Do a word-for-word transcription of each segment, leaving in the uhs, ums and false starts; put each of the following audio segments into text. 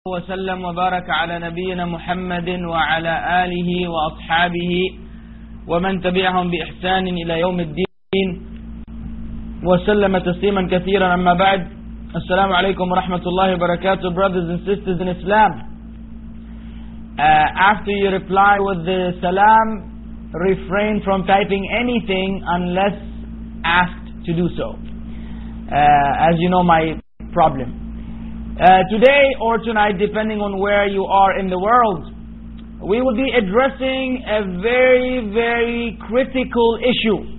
وسلم وبارك على نبينا محمد وعلى آله وأصحابه ومن تبعهم بإحسان إلى يوم الدين وسلم تسليما كثيرا. أما بعد, السلام عليكم ورحمة الله وبركاته. Brothers and sisters in Islam, uh, after you reply with the salam, refrain from typing anything unless asked to do so, uh, as you know my problem. Uh, today or tonight, depending on where you are in the world, we will be addressing a very, very critical issue.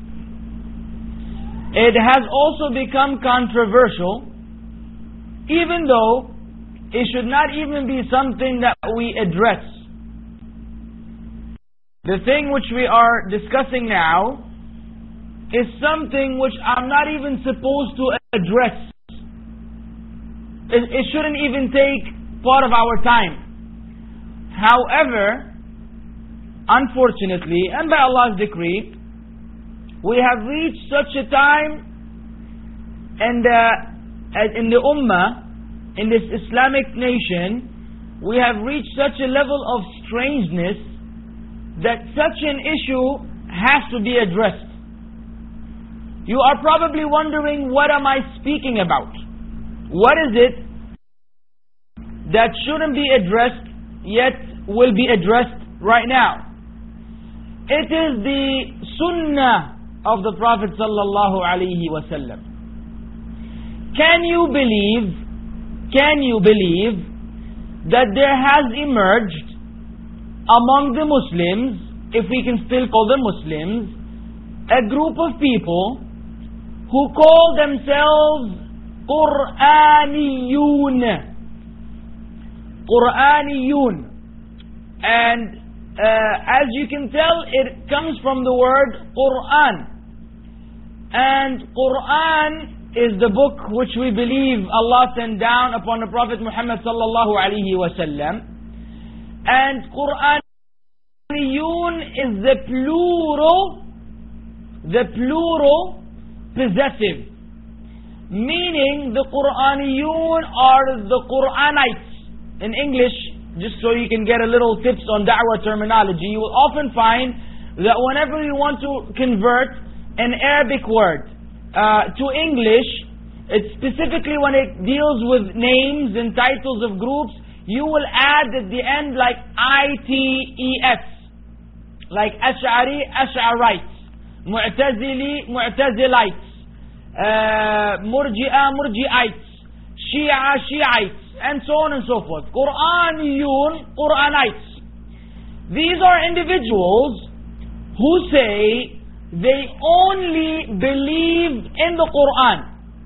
It has also become controversial, even though it should not even be something that we address. The thing which we are discussing now is something which I'm not even supposed to address. It, it shouldn't even take part of our time. However, unfortunately, and by Allah's decree, we have reached such a time and uh, in the Ummah, in this Islamic nation, we have reached such a level of strangeness that such an issue has to be addressed. You are probably wondering, what am I speaking about? What is it that shouldn't be addressed yet will be addressed right now? It is the Sunnah of the Prophet sallallahu alaihi wasallam. Can you believe, can you believe that there has emerged among the Muslims, if we can still call them Muslims, a group of people who call themselves Qur'aniyun. Qur'aniyun. And uh, as you can tell, it comes from the word Qur'an. And Qur'an is the book which we believe Allah sent down upon the Prophet Muhammad sallallahu alaihi wasallam. And Qur'aniyun is the plural, the plural possessive. Meaning the Qur'aniyun are the Qur'anites. In English, just so you can get a little tips on da'wah terminology, you will often find that whenever you want to convert an Arabic word uh, to English, it's specifically when it deals with names and titles of groups, you will add at the end like I T E S, like Ash'ari, Ash'arites, Mu'tazili, Mu'tazilites, Uh, Murji'a, Murji'ites, Shia, Shiites, and so on and so forth. Qur'aniyun, Qur'anites. These are individuals who say they only believe in the Qur'an.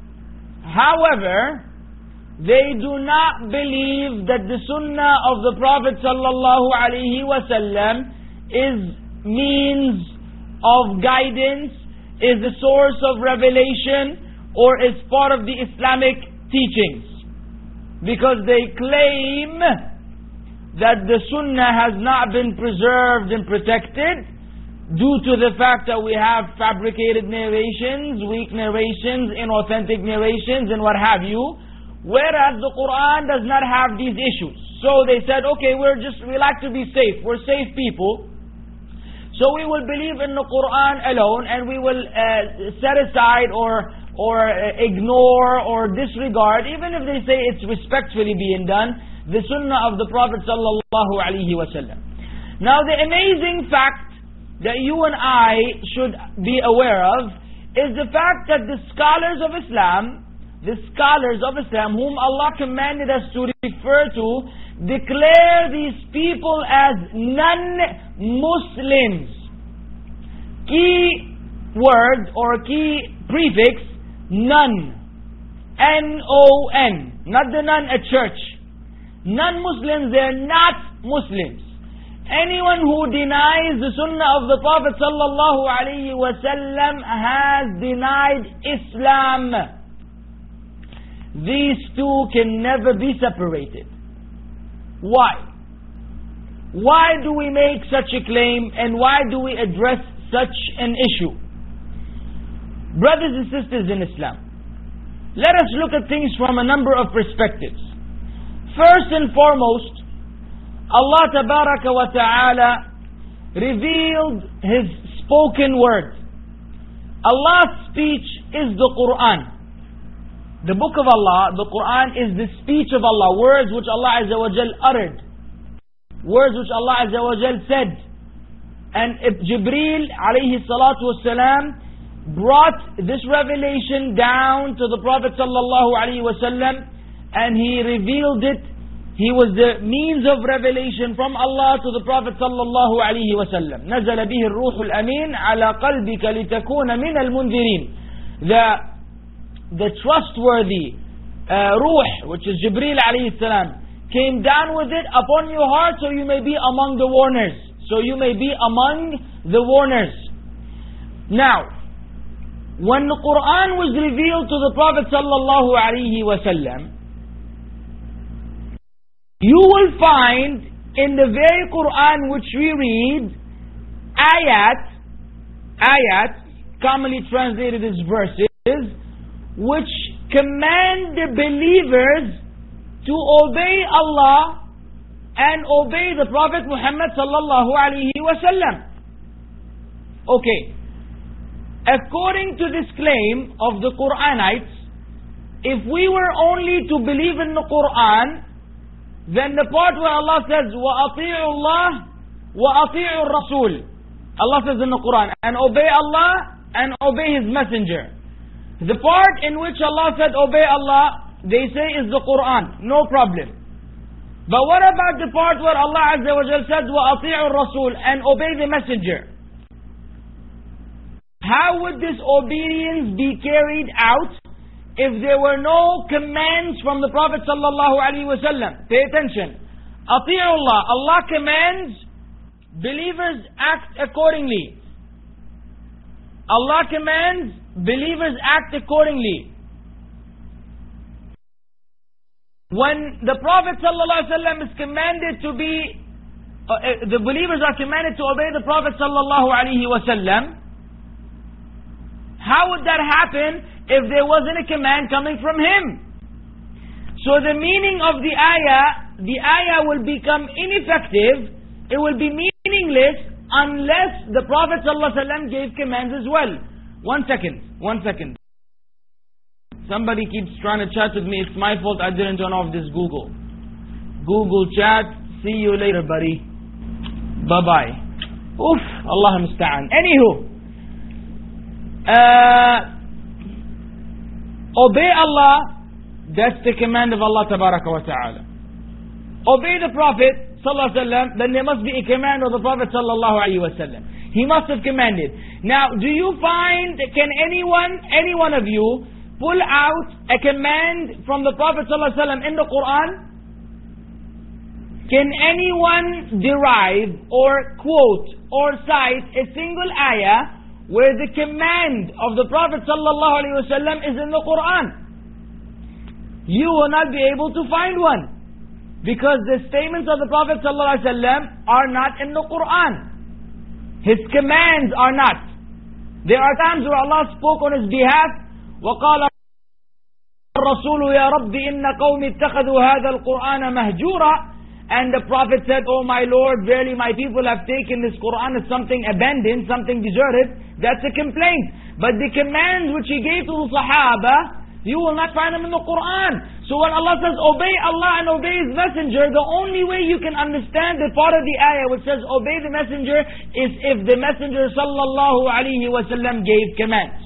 However, they do not believe that the Sunnah of the Prophet sallallahu alaihi wasallam is means of guidance, is the source of revelation, or is part of the Islamic teachings. Because they claim that the Sunnah has not been preserved and protected due to the fact that we have fabricated narrations, weak narrations, inauthentic narrations, and what have you. Whereas the Quran does not have these issues. So they said, okay, we're just, we like to be safe. We're safe people. So we will believe in the Qur'an alone, and we will uh, set aside or or uh, ignore or disregard, even if they say it's respectfully being done, the Sunnah of the Prophet sallallahu alaihi wasallam. Now the amazing fact that you and I should be aware of is the fact that the scholars of Islam, the scholars of Islam whom Allah commanded us to refer to, declare these people as non-Muslims. Key word or key prefix, none. N O N. Not the nun at church. Non-Muslims, they're not Muslims. Anyone who denies the Sunnah of the Prophet sallallahu alaihi wasallam has denied Islam. These two can never be separated. Why? Why do we make such a claim, and why do we address such an issue? Brothers and sisters in Islam, let us look at things from a number of perspectives. First and foremost, Allah Tabaraka wa Ta'ala revealed His spoken word. Allah's speech is the Quran. The book of Allah, the Quran, is the speech of Allah. Words which Allah Azza wa Jal uttered. Words which Allah Azza wa Jal said. And Jibreel alayhi salatu wassalam brought this revelation down to the Prophet sallallahu alayhi wasallam, and he revealed it. He was the means of revelation from Allah to the Prophet sallallahu alayhi wasallam. نزل به الروح الأمين على قلبك لتكون من المنذرين. The the trustworthy uh, Ruh, which is Jibreel alayhi salam, came down with it upon your heart, so you may be among the warners. So you may be among the warners. Now, when the Quran was revealed to the Prophet sallallahu alaihi wasallam, you will find in the very Quran which we read, ayat, ayat, commonly translated as verses, which command the believers to obey Allah and obey the Prophet Muhammad sallallahu alaihi wasallam. Okay. According to this claim of the Quranites, if we were only to believe in the Quran, then the part where Allah says, وَأَطِيعُوا اللَّهِ وَأَطِيعُوا الرَّسُولِ, Allah says in the Quran, and obey Allah and obey His Messenger. The part in which Allah said obey Allah, they say is the Quran, no problem. But what about the part where Allah Azza wa Jal said, وَأَطِيعُوا الرَّسُولِ, and obey the Messenger? How would this obedience be carried out if there were no commands from the Prophet sallallahu alaihi wasallam? Pay attention. Ati'u Allah. Allah commands, believers act accordingly. Allah commands, believers act accordingly. When the Prophet sallallahu alaihi wasallam is commanded to be, uh, the believers are commanded to obey the Prophet sallallahu alaihi wasallam, how would that happen if there wasn't a command coming from him? So the meaning of the ayah, the ayah will become ineffective, it will be meaningless unless the Prophet ﷺ gave commands as well. One second, one second. Somebody keeps trying to chat with me. It's my fault I didn't turn off this Google. Google chat, see you later buddy. Bye-bye. Oof, Allah musta'an. Anywho, Uh, obey Allah, that's the command of Allah Tabaraka wa Ta'ala. Obey the Prophet Sallallahu Alaihi Wasallam, then there must be a command of the Prophet Sallallahu Alaihi Wasallam. He must have commanded. Now, do you find, can anyone, any one of you, pull out a command from the Prophet Sallallahu Alaihi Wasallam in the Quran? Can anyone derive or quote or cite a single ayah where the command of the Prophet sallallahu alaihi wasallam is in the Quran? You will not be able to find one, because the statements of the Prophet sallallahu alaihi wasallam are not in the Quran. His commands are not. There are times where Allah spoke on his behalf. وَقَالَ الرَّسُولُ يَا رَبِّ إِنَّ قَوْمِ اتَّخَذُوا هَذَا الْقُرْآنَ مَهْجُورًا. And the Prophet said, "Oh my Lord, verily my people have taken this Quran as something abandoned, something deserted." That's a complaint. But the commands which He gave to the Sahaba, you will not find them in the Quran. So when Allah says, obey Allah and obey His Messenger, the only way you can understand the part of the ayah which says, obey the Messenger, is if the Messenger sallallahu alaihi wasallam gave commands.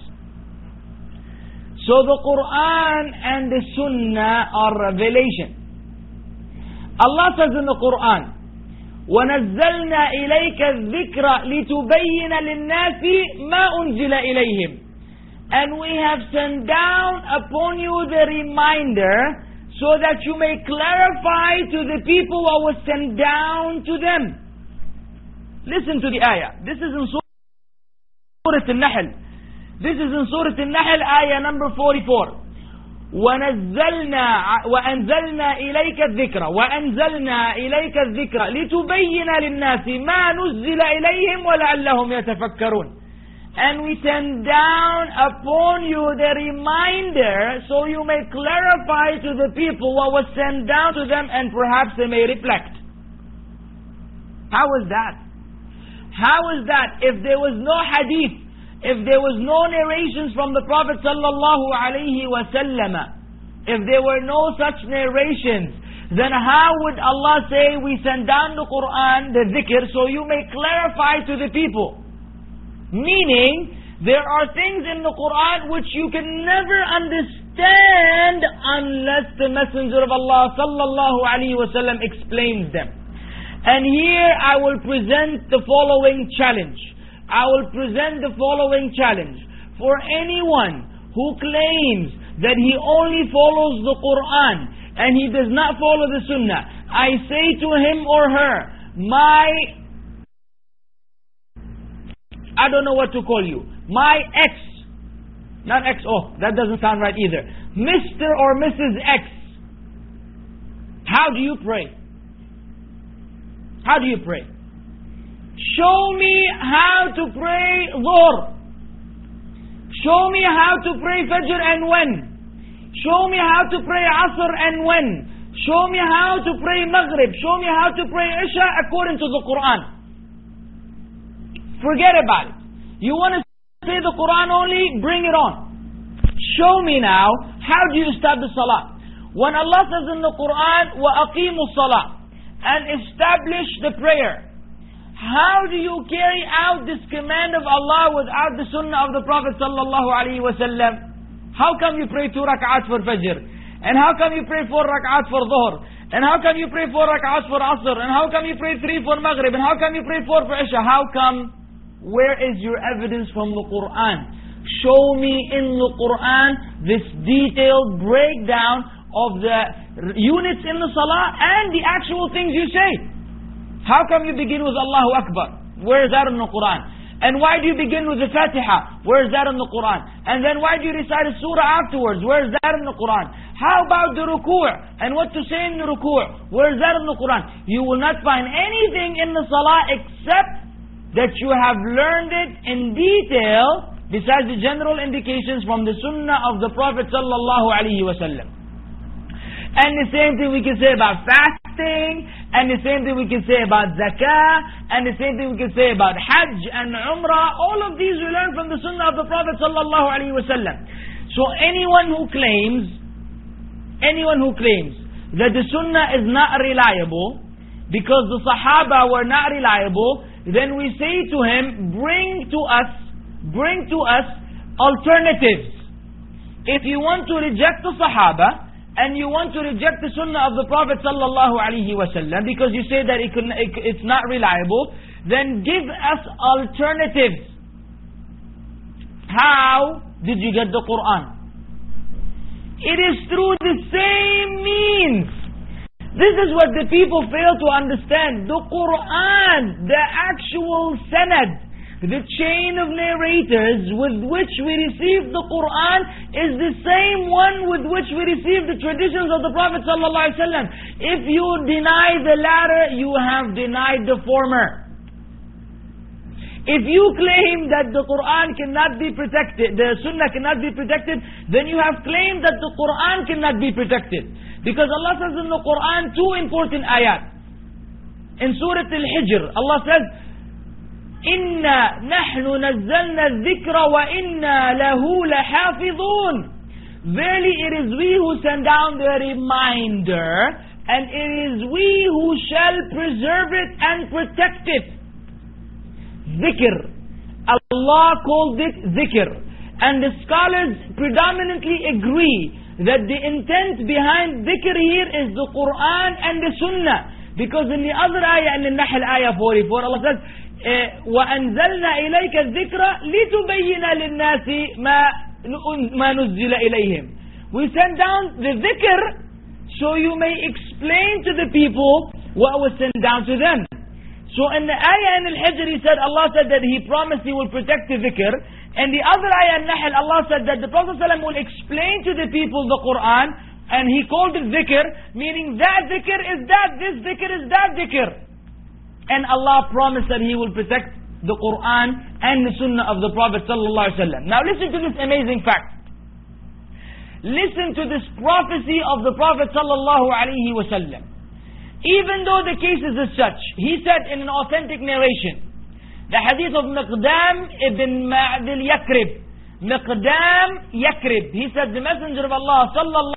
So the Quran and the Sunnah are revelation. Allah says in the Quran, وَنَزَّلْنَا إِلَيْكَ الذِّكْرَ لِتُبَيِّنَ لِلنَّاسِ مَا أُنزِلَ إِلَيْهِمْ. And we have sent down upon you the reminder so that you may clarify to the people what was sent down to them. Listen to the ayah. This is in Surah Al-Nahl. This is in Surah Al-Nahl, ayah number forty-four. وَنَزَّلْنَا وَأَنزَلْنَا إِلَيْكَ الذِّكْرَ وَأَنزَلْنَا إِلَيْكَ الذِّكْرَ لِتُبَيِّنَ لِلنَّاسِ مَا نُزِّلَ إِلَيْهِمْ وَلَعَلَّهُمْ يَتَفَكَّرُونَ. and we send down upon you the reminder, so you may clarify to the people what was sent down to them, and perhaps they may reflect. How is that? How is that? If there was no hadith, if there was no narrations from the Prophet sallallahu alaihi wasallam, if there were no such narrations, then how would Allah say we send down the Quran, the dhikr, so you may clarify to the people? Meaning, there are things in the Quran which you can never understand unless the Messenger of Allah sallallahu alaihi wasallam explains them. And here I will present the following challenge. I will present the following challenge. For anyone who claims that he only follows the Quran and he does not follow the Sunnah, I say to him or her, my, I don't know what to call you, my ex, not ex, oh, that doesn't sound right either, Mister or Missus X, how do you pray? How do you pray? Show me how to pray Dhuhr. Show me how to pray Fajr and when. Show me how to pray Asr and when. Show me how to pray Maghrib. Show me how to pray Isha according to the Quran. Forget about it. You want to say the Quran only? Bring it on. Show me now, how do you establish Salah? When Allah says in the Quran, وَأَقِيمُوا الصَّلَاةِ, and establish the prayer, how do you carry out this command of Allah without the Sunnah of the Prophet sallallahu alaihi wasallam? How come you pray two rak'at for Fajr? And how come you pray four rak'at for Dhuhr? And how come you pray four rak'at for Asr? And how come you pray three for Maghrib? And how come you pray four for Isha? How come? Where is your evidence from the Quran? Show me in the Quran this detailed breakdown of the units in the Salah and the actual things you say. How come you begin with Allahu Akbar? Where is that in the Quran? And why do you begin with the Fatiha? Where is that in the Quran? And then why do you recite a surah afterwards? Where is that in the Quran? How about the ruku' and what to say in the ruku'? Where is that in the Quran? You will not find anything in the Salah except that you have learned it in detail, besides the general indications from the Sunnah of the Prophet sallallahu alaihi wasallam. And the same thing we can say about fasting, and the same thing we can say about zakah, and the same thing we can say about hajj and umrah. All of these we learn from the Sunnah of the Prophet sallallahu alaihi wasallam. So anyone who claims, anyone who claims that the Sunnah is not reliable because the Sahaba were not reliable, then we say to him, bring to us, bring to us alternatives. If you want to reject the Sahaba, and you want to reject the Sunnah of the Prophet sallallahu alaihi wasallam because you say that it could, it, it's not reliable, then give us alternatives. How did you get the Quran? It is through the same means. This is what the people fail to understand. The Quran, the actual sanad, the chain of narrators with which we receive the Quran is the same one with which we receive the traditions of the Prophet sallallahu alaihi wasallam. If you deny the latter, you have denied the former. If you claim that the Quran cannot be protected, the Sunnah cannot be protected, then you have claimed that the Quran cannot be protected. Because Allah says in the Quran two important ayat. In Surah Al-Hijr, Allah says, إِنَّا نَحْنُ نَزَّلْنَا الذِّكْرَ وَإِنَّا لَهُ لَحَافِظُونَ. Verily it is we who send down the reminder, and it is we who shall preserve it and protect it. Zikr. Allah called it zikr. And the scholars predominantly agree that the intent behind zikr here is the Quran and the Sunnah. Because in the other ayah, in the Nahl ayah forty-four, Allah says, وَأَنزَلْنَا إِلَيْكَ الذِّكْرَ لِتُبَيِّنَ لِلنَّاسِ مَا نُزِّلَ إِلَيْهِمْ. We send down the dhikr so you may explain to the people what was sent down to them. So in the ayah in Al-Hijr, he said, Allah said that He promised He will protect the dhikr. And the other ayah in Nahl, Allah said that the Prophet ﷺ will explain to the people the Quran, and He called it dhikr, meaning that dhikr is that, this dhikr is that dhikr. And Allah promised that He will protect the Quran and the Sunnah of the Prophet sallallahu alaihi wasallam. Now listen to this amazing fact. Listen to this prophecy of the Prophet sallallahu alaihi wasallam. Even though the case is as such, he said in an authentic narration, the hadith of Miqdam ibn Ma'dil Yakrib, Miqdam Yakrib, he said, the Messenger of Allah sallallahu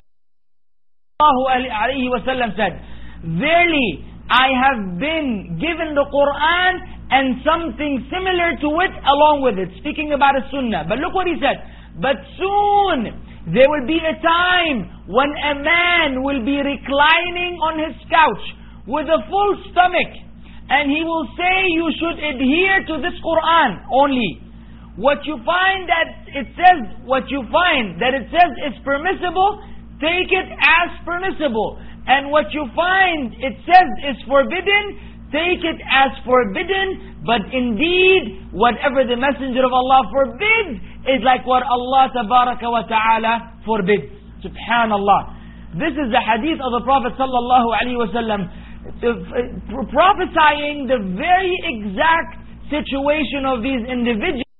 alaihi wasallam said, verily I have been given the Quran and something similar to it along with it, speaking about a sunnah. But look what he said, but soon there will be a time when a man will be reclining on his couch with a full stomach, and he will say you should adhere to this Quran only. What you find that it says, what you find that it says is permissible, take it as permissible. And what you find it says is forbidden, take it as forbidden. But indeed, whatever the Messenger of Allah forbids is like what Allah tabaraka wa ta'ala forbids. Subhanallah. This is the hadith of the Prophet sallallahu alaihi wasallam, prophesying the very exact situation of these individuals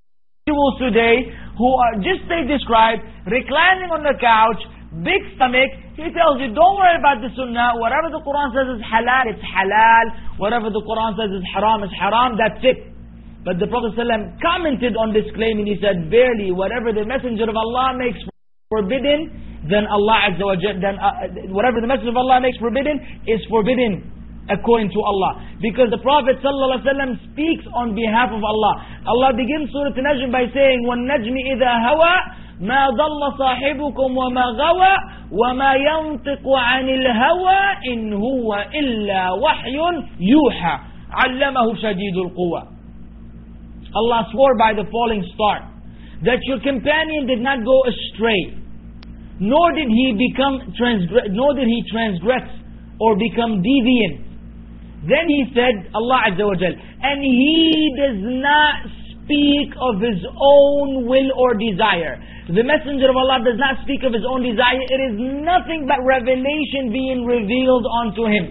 today who are, just they described, reclining on the couch, big stomach. He tells you, don't worry about the sunnah. Whatever the Quran says is halal, it's halal. Whatever the Quran says is haram, is haram. That's it. But the Prophet ﷺ commented on this claim and he said, verily, whatever the Messenger of Allah makes forbidden, then Allah Azza wa Jalla, then uh, whatever the Messenger of Allah makes forbidden is forbidden according to Allah. Because the Prophet ﷺ speaks on behalf of Allah. Allah begins Surah An-Najm by saying, وَالنَّجْمِ إِذَا هَوَى ما ضل صاحبكم وما غوى وما ينطق عن الهوى إن هو إلا وحي يوحى علمه شديد القوى. Allah swore by the falling star that your companion did not go astray, nor did he become transgress, nor did he transgress or become deviant. Then he said, Allah Azza wa Jal, and he does not speak of his own will or desire. The Messenger of Allah does not speak of his own desire. It is nothing but revelation being revealed unto him.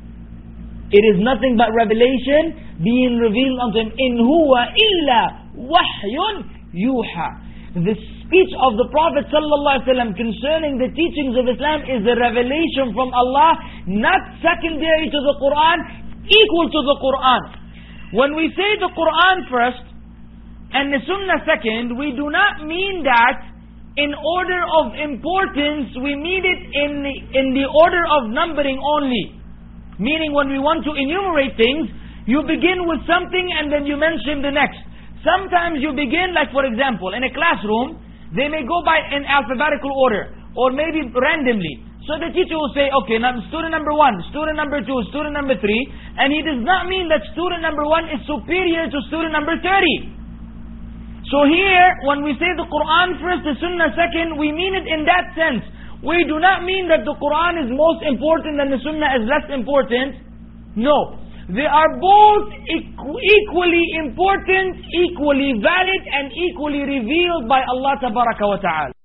It is nothing but revelation being revealed unto him. In huwa illa wahyun yuha. The speech of the Prophet sallallahu alaihi wasallam concerning the teachings of Islam is a revelation from Allah, not secondary to the Quran, equal to the Quran. When we say the Quran first and the Sunnah second, we do not mean that in order of importance, we mean it in the, in the order of numbering only. Meaning when we want to enumerate things, you begin with something and then you mention the next. Sometimes you begin, like for example, in a classroom, they may go by in alphabetical order, or maybe randomly. So the teacher will say, okay, now student number one, student number two, student number three, and he does not mean that student number one is superior to student number thirty. So here, when we say the Quran first, the Sunnah second, we mean it in that sense. We do not mean that the Quran is most important and the Sunnah is less important. No. They are both equally important, equally valid, and equally revealed by Allah Tabaraka wa Ta'ala.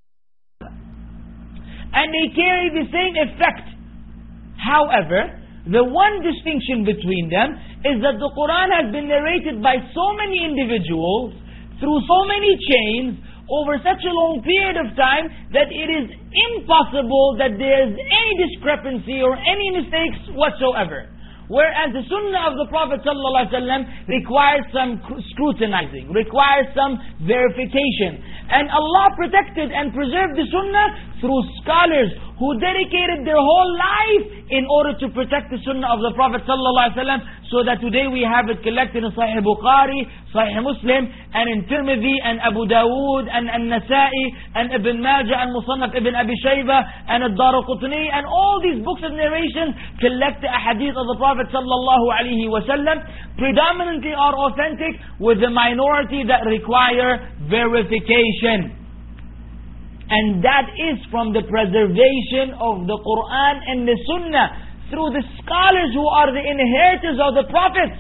And they carry the same effect. However, the one distinction between them is that the Quran has been narrated by so many individuals through so many chains over such a long period of time that it is impossible that there is any discrepancy or any mistakes whatsoever. Whereas the Sunnah of the Prophet ﷺ requires some scrutinizing, requires some verification. And Allah protected and preserved the Sunnah through scholars who dedicated their whole life in order to protect the Sunnah of the Prophet ﷺ, so that today we have it collected in Sahih Bukhari, Sahih Muslim, and in Tirmidhi, and Abu Dawood, and An-Nasa'i, and Ibn Majah, and Musannaf Ibn Abi Shayba, and Ad-Daraqutni, and all these books of narration collect the ahadith of the Prophet ﷺ, predominantly are authentic, with the minority that require verification. And that is from the preservation of the Quran and the Sunnah through the scholars who are the inheritors of the prophets.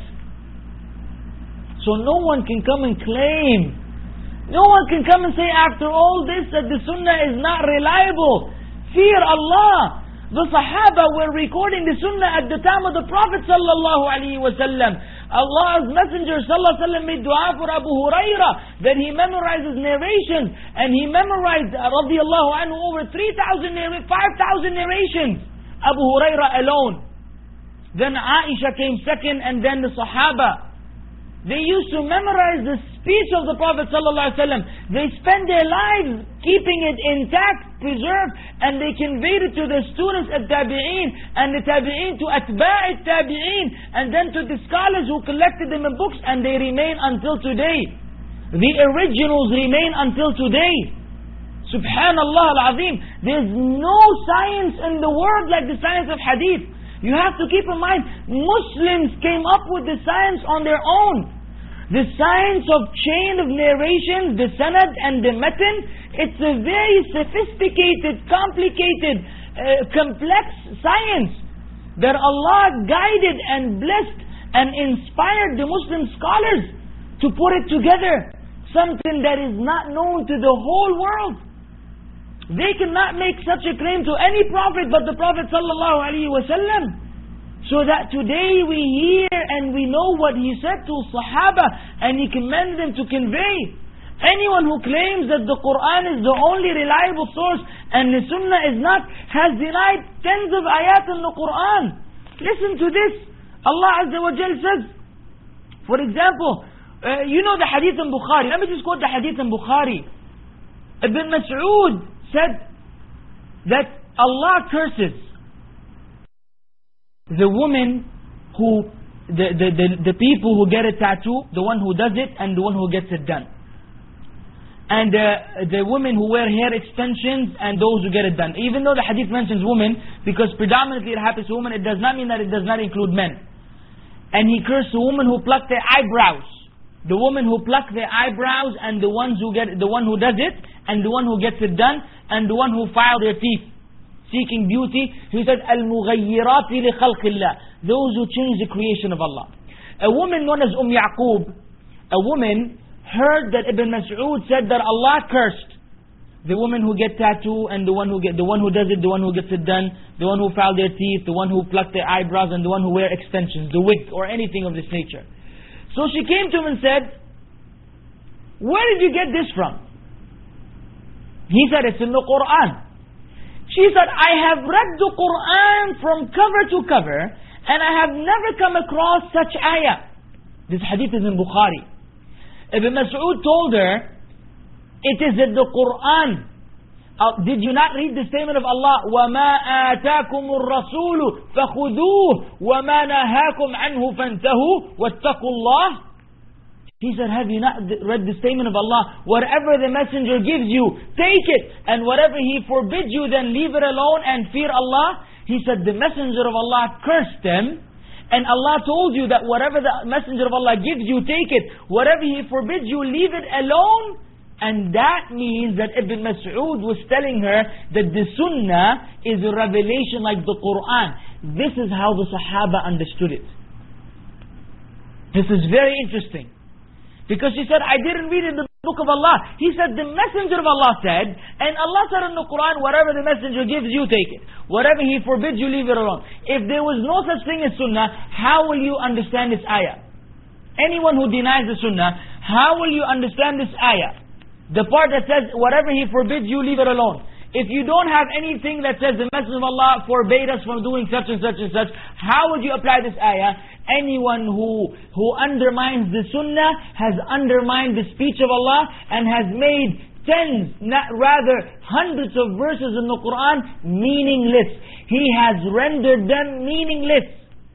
So no one can come and claim, no one can come and say after all this that the Sunnah is not reliable. Fear Allah. The Sahaba were recording the Sunnah at the time of the Prophet sallallahu alaihi wasallam. Allah's Messenger sallallahu alaihi wasallam made dua for Abu Huraira that he memorizes narrations, and he memorized uh, radiallahu anhu over three thousand, five thousand narrations. Abu Huraira alone. Then Aisha came second, and then the Sahaba. They used to memorize the speech of the Prophet sallallahu alaihi wasallam. They spend their lives keeping it intact, preserved, and they conveyed it to the students at Tabi'een, and the Tabi'een to Atba' Tabi'een, and then to the scholars who collected them in books, and they remain until today. The originals remain until today. Subhanallah al-Azim. There's no science in the world like the science of hadith. You have to keep in mind, Muslims came up with the science on their own. The science of chain of narrations, the sanad and the matan, it's a very sophisticated, complicated, uh, complex science that Allah guided and blessed and inspired the Muslim scholars to put it together. Something that is not known to the whole world. They cannot make such a claim to any prophet but the Prophet sallallahu alaihi wasallam. So that today we hear and we know what he said to Sahaba, and he commanded them to convey. Anyone who claims that the Quran is the only reliable source and the Sunnah is not, has denied tens of ayat in the Quran. Listen to this. Allah Azza wa Jal says, for example, uh, you know the hadith in Bukhari. Let me just quote the hadith in Bukhari. Ibn Mas'ud said that Allah curses the woman who, the, the, the, the people who get a tattoo, the one who does it and the one who gets it done. And uh, the women who wear hair extensions and those who get it done. Even though the hadith mentions women, because predominantly it happens to women, it does not mean that it does not include men. And he cursed the woman who pluck their eyebrows. The woman who pluck their eyebrows, and the ones who get, the one who does it, and the one who gets it done, and the one who file their teeth, seeking beauty. He said, Al-Mughayyirati li khalqillah. Those who change the creation of Allah. A woman known as Umm Yaqub, a woman heard that Ibn Mas'ud said that Allah cursed the woman who get tattoo, and the one who get, the one who does it, the one who gets it done, the one who file their teeth, the one who pluck their eyebrows, and the one who wear extensions, the wig, or anything of this nature. So she came to him and said, where did you get this from? He said, it's in the Quran. She said, I have read the Quran from cover to cover, and I have never come across such ayah. This hadith is in Bukhari. Ibn Mas'ud told her, it is in the Quran. Uh, did you not read the statement of Allah? وَمَا آتَاكُمُ الرَّسُولُ فَخُذُوهُ وَمَا نَهَاكُمْ عَنْهُ فَانْتَهُوا وَاتَّقُوا اللَّهِ. He said, have you not read the statement of Allah? Whatever the messenger gives you, take it. And whatever he forbids you, then leave it alone and fear Allah. He said, the messenger of Allah cursed them. And Allah told you that whatever the messenger of Allah gives you, take it. Whatever he forbids you, leave it alone. And that means that Ibn Mas'ud was telling her that the Sunnah is a revelation like the Quran. This is how the Sahaba understood it. This is very interesting. Because she said, I didn't read in the book of Allah. He said, the messenger of Allah said, and Allah said in the Quran, whatever the messenger gives you, take it. Whatever he forbids you, leave it alone. If there was no such thing as Sunnah, how will you understand this ayah? Anyone who denies the Sunnah, how will you understand this ayah? The part that says, whatever he forbids you, leave it alone. If you don't have anything that says the Messenger of Allah forbade us from doing such and such and such, how would you apply this ayah? Anyone who, who undermines the Sunnah has undermined the speech of Allah and has made tens, not rather hundreds of verses in the Quran meaningless. He has rendered them meaningless.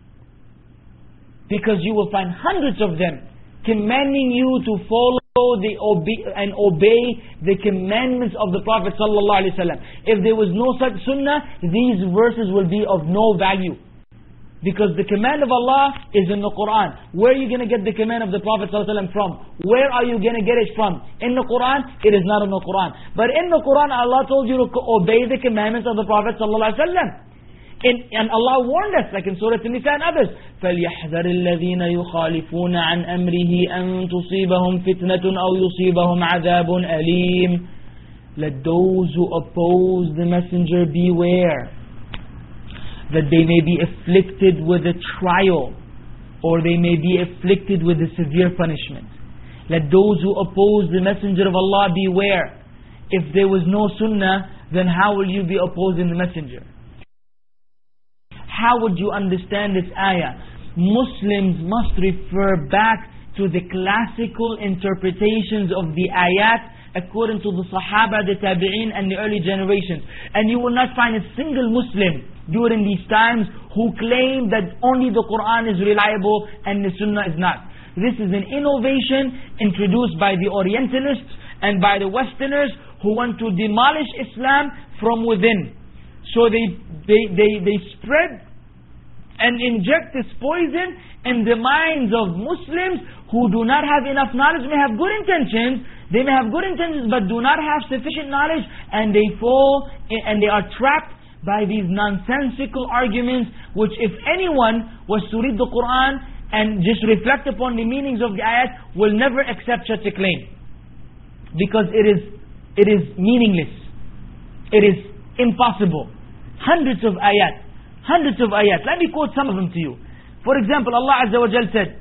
Because you will find hundreds of them commanding you to follow the obey and obey the commandments of the Prophet sallallahu alaihi wasallam. If there was no such sunnah, these verses will be of no value. Because the command of Allah is in the Quran. Where are you going to get the command of the Prophet sallallahu alaihi wasallam from? Where are you going to get it from? In the Quran? It is not in the Quran. But in the Quran, Allah told you to obey the commandments of the Prophet sallallahu alaihi wasallam. In, and Allah warned us, like in Surah An-Nisa and others, فَلْيَحْذَرِ الَّذِينَ يُخَالِفُونَ عَنْ أَمْرِهِ أَن تُصِيبَهُمْ فِتْنَةٌ أَوْ يُصِيبَهُمْ عَذَابٌ أَلِيمٌ. Let those who oppose the messenger beware, that they may be afflicted with a trial, or they may be afflicted with a severe punishment. Let those who oppose the Messenger of Allah beware. If there was no sunnah, then how will you be opposing the Messenger? How would you understand this ayah? Muslims must refer back to the classical interpretations of the ayat according to the Sahaba, the Tabi'een and the early generations. And you will not find a single Muslim during these times who claim that only the Quran is reliable and the Sunnah is not. This is an innovation introduced by the Orientalists and by the Westerners who want to demolish Islam from within. So they, they, they, they spread and inject this poison in the minds of Muslims who do not have enough knowledge, may have good intentions, they may have good intentions but do not have sufficient knowledge, and they fall and they are trapped by these nonsensical arguments, which if anyone was to read the Quran and just reflect upon the meanings of the ayat, will never accept such a claim. Because it is, it is meaningless. It is impossible. Hundreds of ayat. Hundreds of ayat. Let me quote some of them to you. For example, Allah Azza wa Jal said,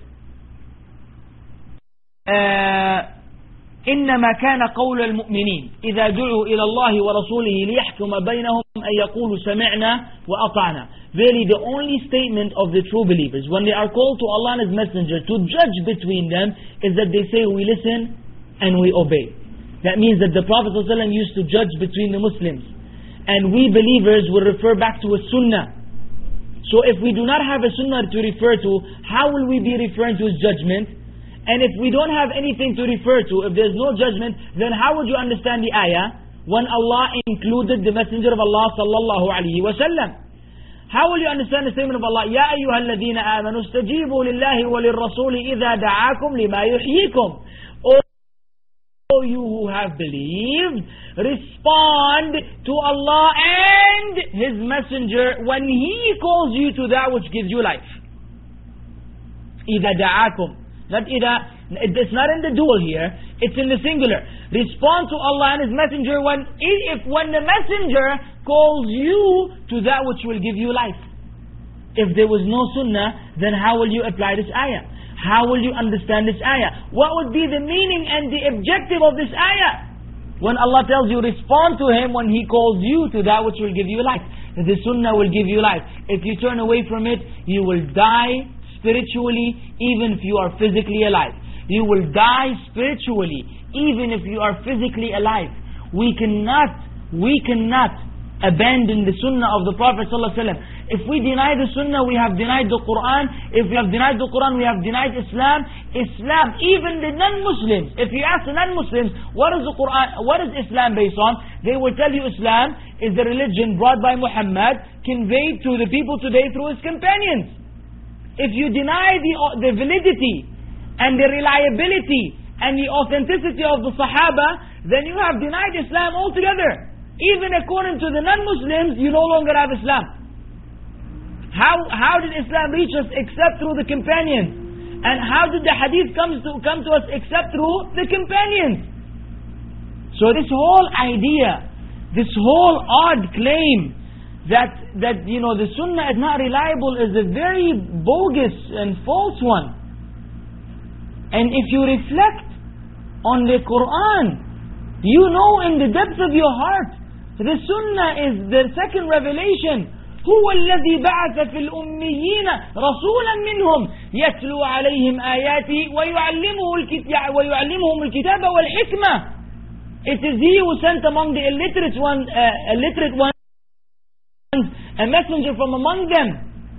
uh, إنما كان قول المؤمنين إذا دعوا إلى الله ورسوله ليحكم بينهم أن يقولوا سمعنا وأطعنا. Really, the only statement of the true believers when they are called to Allah and His Messenger to judge between them is that they say we listen and we obey. That means that the Prophet ﷺ used to judge between the Muslims, and we believers will refer back to a sunnah. So if we do not have a sunnah to refer to, how will we be referring to His judgment? And if we don't have anything to refer to, if there's no judgment, then how would you understand the ayah when Allah included the Messenger of Allah sallallahu alaihi wasallam? How will you understand the statement of Allah? Ya ayyuhal ladhina amanu istajibu lillahi wa lirrasuli idha da'akum lima yuhyikum. O you who have believed, respond to Allah and His Messenger when He calls you to that which gives you life. Idha da'akum. Not ida, it's not in the dual here, it's in the singular. Respond to Allah and His Messenger when, if when the Messenger calls you to that which will give you life. If there was no sunnah, then how will you apply this ayah? How will you understand this ayah? What would be the meaning and the objective of this ayah? When Allah tells you, respond to Him when He calls you to that which will give you life. The sunnah will give you life. If you turn away from it, you will die spiritually, even if you are physically alive. You will die spiritually, even if you are physically alive. We cannot, we cannot abandon the sunnah of the Prophet ﷺ. If we deny the sunnah, we have denied the Quran. If we have denied the Quran, we have denied Islam. Islam, even the non-Muslims, if you ask the non-Muslims, what is the Quran, what is Islam based on? They will tell you Islam is the religion brought by Muhammad, conveyed to the people today through his companions. If you deny the, the validity and the reliability and the authenticity of the Sahaba, then you have denied Islam altogether. Even according to the non-Muslims, you no longer have Islam. How, how did Islam reach us except through the companions? And how did the hadith come to, come to us except through the companions? So this whole idea, this whole odd claim that, that you know, the sunnah is not reliable is a very bogus and false one. And if you reflect on the Quran, you know in the depths of your heart, the sunnah is the second revelation. هو الذي بعث في الأميين رسولا منهم يتلو عليهم آياته ويعلمهم الكتاب والحكمة. It is He who sent among the illiterate ones, uh, illiterate ones, a messenger from among them.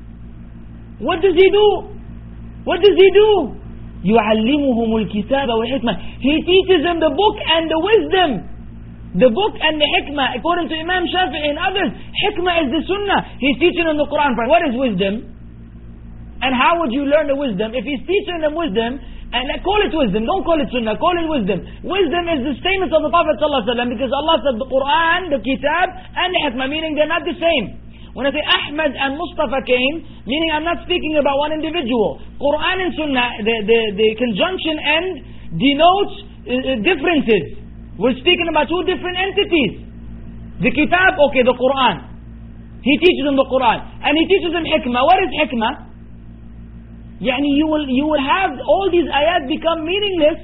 What does He do? What does He do? يعلمهم الكتاب والحكمة. He teaches them the book and the wisdom. The book and the hikmah, according to Imam Shafi'i and others, hikmah is the sunnah. He's teaching them the Quran. What is wisdom? And how would you learn the wisdom? If He's teaching them wisdom, and call it wisdom, don't call it sunnah, call it wisdom. Wisdom is the statements of the Prophet ﷺ, because Allah said the Quran, the kitab, and the hikmah, meaning they're not the same. When I say Ahmad and Mustafa came, meaning I'm not speaking about one individual. Quran and sunnah, the, the, the conjunction end denotes uh, differences. We're speaking about two different entities. The kitab, okay, the Quran. He teaches them the Quran. And He teaches them hikmah. What is hikmah? Yani you will, you will have all these ayat become meaningless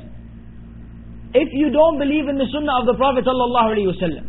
if you don't believe in the sunnah of the Prophet sallallahu alaihi wasallam.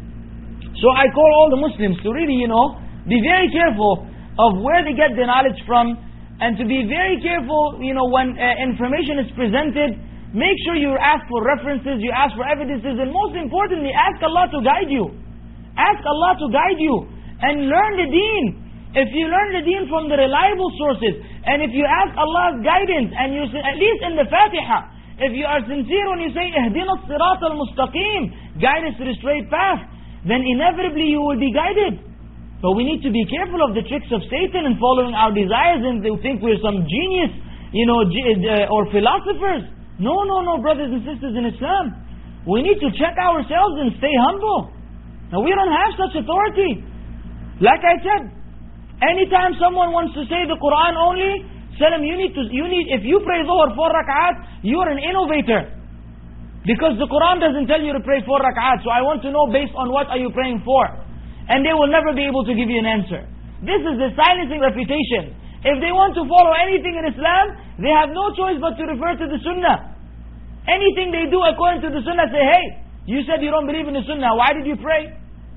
So I call all the Muslims to really, you know, be very careful of where they get their knowledge from, and to be very careful, you know, when uh, information is presented, make sure you ask for references, you ask for evidences, and most importantly, ask Allah to guide you. Ask Allah to guide you, and learn the deen. If you learn the deen from the reliable sources, and if you ask Allah's guidance, and you say, at least in the Fatiha, if you are sincere when you say, Ihdina as-sirat al-mustaqim, guide us to the straight path, then inevitably you will be guided. But we need to be careful of the tricks of Satan and following our desires, and they think we're some genius, you know, uh, or philosophers. No, no, no, brothers and sisters in Islam. We need to check ourselves and stay humble. Now we don't have such authority. Like I said, anytime someone wants to say the Quran only, tell them you need to, you need, if you pray Dhuhr four rak'at, you are an innovator. Because the Quran doesn't tell you to pray four rak'at, so I want to know based on what are you praying for. And they will never be able to give you an answer. This is the silencing refutation. If they want to follow anything in Islam, they have no choice but to refer to the Sunnah. Anything they do according to the Sunnah, say, hey, you said you don't believe in the Sunnah, why did you pray?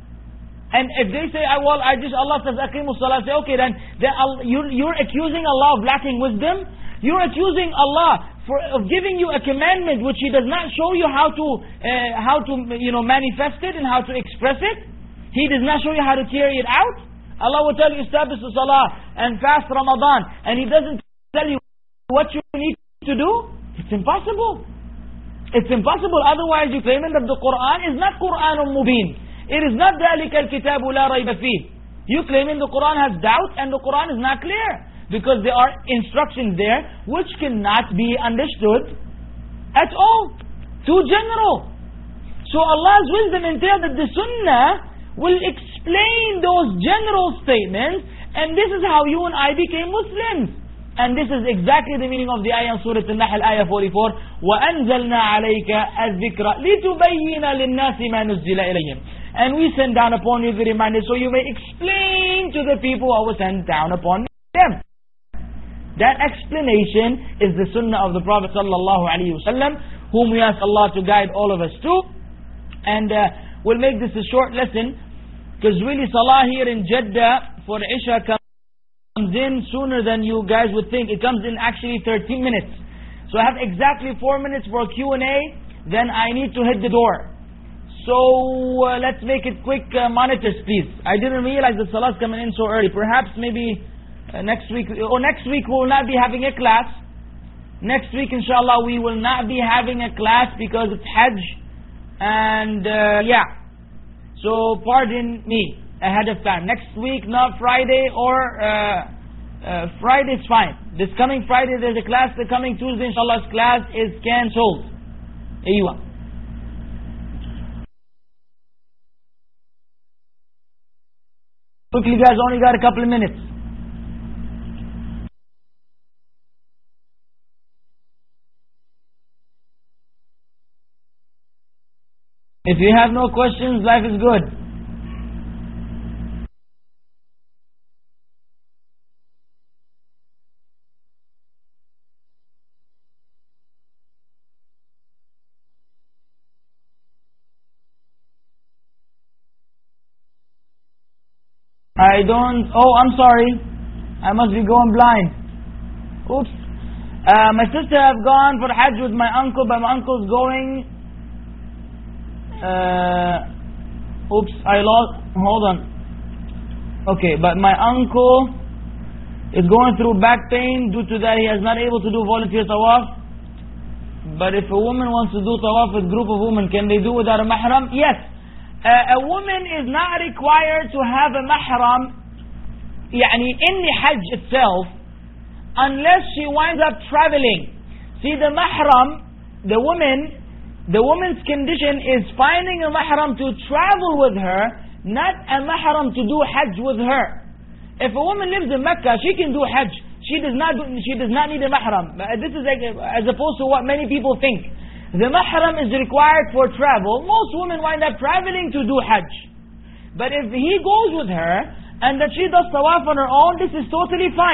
And if they say, oh, well, I just, Allah says, Aqimus Salah, say, okay, then, then you're, you're accusing Allah of lacking wisdom. You're accusing Allah for of giving you a commandment which He does not show you how to, uh, how to, you know, manifest it and how to express it. He does not show you how to carry it out. Allah will tell you, establish the Salah and fast Ramadan, and He doesn't tell you what you need to do. It's impossible. It's impossible. Otherwise you claim that the Quran is not Quranun Mubin. It is not ذَلِكَ الْكِتَابُ لَا رَيْبَ فِيهِ. You claiming the Quran has doubt and the Quran is not clear. Because there are instructions there which cannot be understood at all. Too general. So Allah's wisdom entails that the Sunnah will explain those general statements, and this is how you and I became Muslims. And this is exactly the meaning of the ayah in Surah Al-Nahl, ayah forty-four. وَأَنزَلْنَا عَلَيْكَ الذِّكْرَ لِتُبَيِّنَ لِلنَّاسِ مَا نُزِّلَ إِلَيْهِمْ. And we send down upon you the reminder so you may explain to the people what was sent down upon them. That explanation is the sunnah of the Prophet sallallahu alaihi wasallam, whom we ask Allah to guide all of us to. And uh, we'll make this a short lesson, because really Salah here in Jeddah for Isha comes in sooner than you guys would think. It comes in actually thirteen minutes. So I have exactly four minutes for Q and A, then I need to hit the door. So uh, let's make it quick, uh, monitors please. I didn't realize the Salah's coming in so early. Perhaps maybe uh, next week, or next week we will not be having a class. Next week inshallah we will not be having a class because it's Hajj. And uh, yeah, so pardon me ahead of time. Next week, not Friday, or uh, uh, Friday's fine. This coming Friday there's a class. The coming Tuesday inshallah class is cancelled. Aywa. Quickly guys, only got a couple of minutes. If you have no questions, life is good. I don't, oh I'm sorry, I must be going blind. Oops. Uh, my sister have gone for Hajj with my uncle, but my uncle's going, uh, oops, I lost, hold on. Okay, but my uncle is going through back pain. Due to that he is not able to do volunteer tawaf. But if a woman wants to do tawaf with a group of women, can they do without a mahram? Yes. Uh, a woman is not required to have a mahram يعني in the Hajj itself, unless she winds up traveling. See, the mahram, the woman, the woman's condition is finding a mahram to travel with her, not a mahram to do Hajj with her. If a woman lives in Mecca, she can do Hajj. She does not. She does not need a mahram. This is like, as opposed to what many people think. The mahram is required for travel. Most women wind up traveling to do Hajj. But if he goes with her and that she does tawaf on her own, this is totally fine.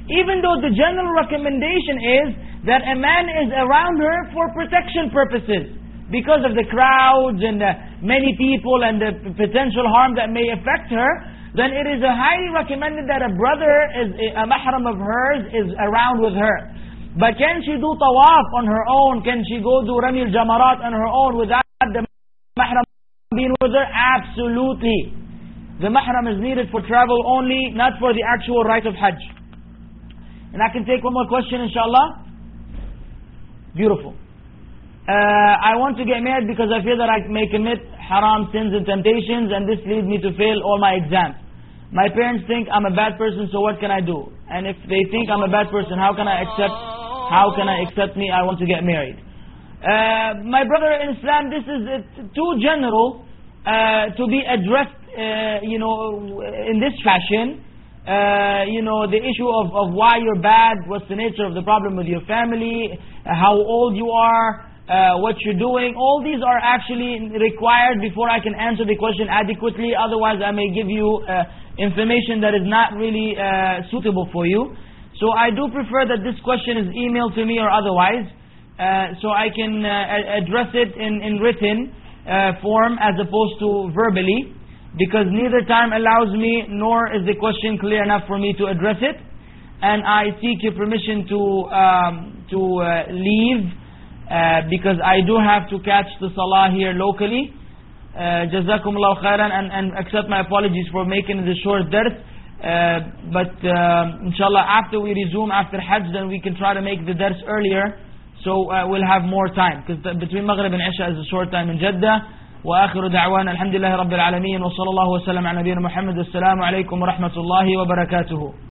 Even though the general recommendation is that a man is around her for protection purposes, because of the crowds and the many people and the potential harm that may affect her, then it is a highly recommended that a brother, is a mahram of hers, is around with her. But can she do tawaf on her own? Can she go do rami al-jamarat on her own without the mahram being with her? Absolutely. The mahram is needed for travel only, not for the actual rite of Hajj. And I can take one more question, inshallah. Beautiful. Uh, I want to get married because I feel that I may commit haram sins and temptations, and this leads me to fail all my exams. My parents think I'm a bad person, so what can I do? And if they think I'm a bad person, how can I accept, how can I accept me? I want to get married. Uh, my brother in Islam, this is uh, too general uh, to be addressed, uh, you know, in this fashion. Uh, you know, the issue of, of why you're bad, what's the nature of the problem with your family, uh, how old you are, uh, what you're doing. All these are actually required before I can answer the question adequately. Otherwise, I may give you uh, information that is not really uh, suitable for you. So I do prefer that this question is emailed to me or otherwise, uh, so I can uh, address it in, in written uh, form as opposed to verbally, because neither time allows me, nor is the question clear enough for me to address it. And I seek your permission to um, to uh, leave, uh, because I do have to catch the salah here locally. Uh, Jazakumullahu khairan, and, and accept my apologies for making the short dars. Uh, but uh, inshallah, after we resume after Hajj, then we can try to make the dars earlier, so uh, we'll have more time, because between Maghrib and Isha is a short time in Jeddah. وآخر دعوانا الحمد لله رب العالمين وصلى الله وسلم على نبينا محمد. السلام عليكم ورحمة الله وبركاته.